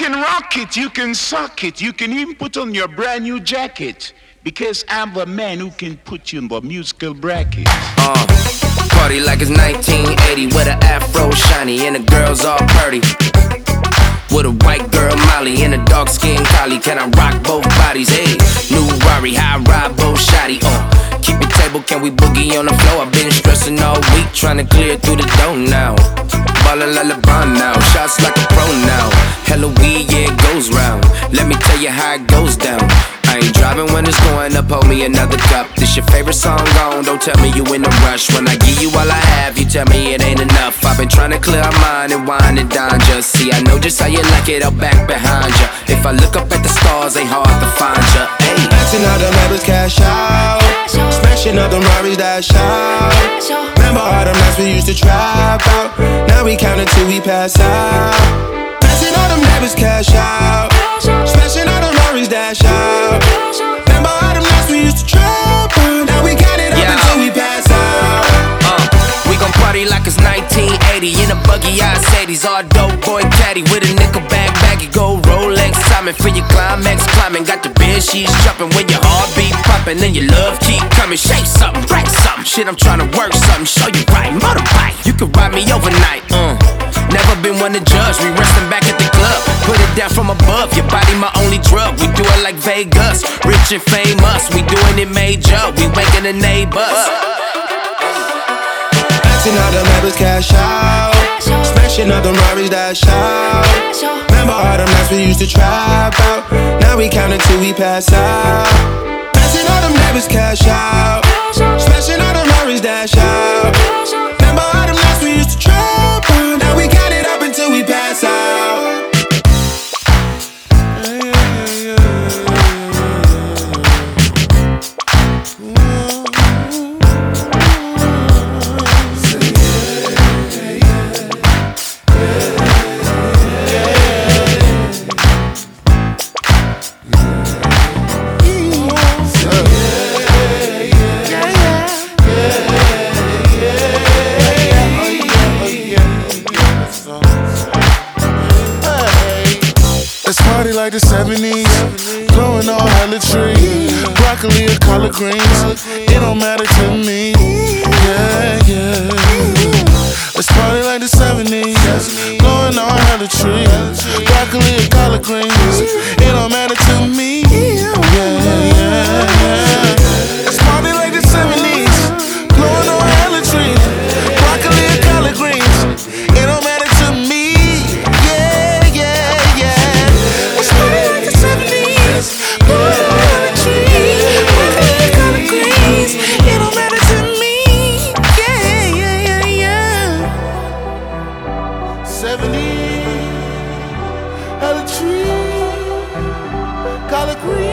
can rock it, you can suck it, you can even put on your brand new jacket. Because I'm the man who can put you in the musical bracket. Party like it's 1980 with an afro shiny and the girls all purty. With a white girl Molly and a dark skin collie. Can I rock both bodies? Hey, new Rari, high ride both shotty. Keep the table, can we boogie on the floor? I've been stressing all week, trying to clear through the dough now. Ballin' like LeBron now, shots like a pro now. Hella weed, yeah, it goes round. Let me tell you how it goes down. I ain't driving when it's going up, hold me another cup. This your favorite song gone, don't tell me you in a rush. When I give you all I have, you tell me it ain't enough. I've been trying to clear my mind and wine and dine just. See, I know just how you like it, I'll back behind ya. If I look up at the stars, ain't hard to find ya. Ayy, maxing out the members, cash out. Smashing up them Rari's, dash out. Remember all them nights we used to trap out. Now we count until we pass out. Maxing all them members, cash out. Smashing all them Rari's, dash out. Remember all them nights we used to trap out. Now we count it up until we pass out. We gon' party like it's 1980 in a buggy Mercedes, all dope boy caddy with a nickel bag, baggy gold Rolex timing for your climax, climbing. Got the bed sheets jumping when your heartbeat popping and your love keep coming. Shake something, break something, shit I'm tryna work something, show you right, motorbike. You can ride me overnight. Never been one to judge, we resting back at the club. Put it down from above, your body my only drug. We do it like Vegas, rich and famous. We doing it major, we waking the neighbors. Maxing all the members, cash out. Smashing up them Rari's, dash out. Remember all them nights we used to trap out. Now we count until we pass out. Maxing all them members, cash out. Smashing all them Rari's, dash out. Remember all them nights we used to trap out. Now we count it up until we pass out. Party like the 70s, blowing all hella trees. Broccoli or collard greens, it don't matter to me. Yeah, yeah. Let's party like the 70s, blowing all hella trees. Broccoli or collard greens, it don't matter to me. Yeah, yeah, yeah. Let's party like the 70s, blowing all hella trees. Broccoli or collard greens, it don't matter to me. Hella tree, collard green.